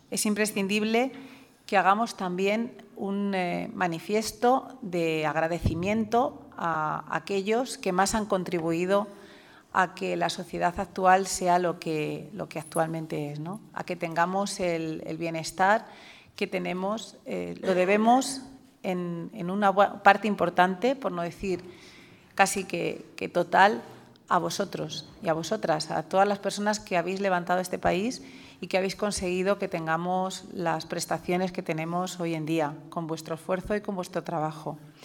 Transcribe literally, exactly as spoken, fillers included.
es imprescindible que hagamos también un eh, manifiesto de agradecimiento a aquellos que más han contribuido a que la sociedad actual sea lo que, lo que actualmente es, ¿no? A que tengamos el, el bienestar que tenemos, eh, lo debemos en, en una parte importante, por no decir casi que, que total, a vosotros y a vosotras, a todas las personas que habéis levantado este país y que habéis conseguido que tengamos las prestaciones que tenemos hoy en día, con vuestro esfuerzo y con vuestro trabajo.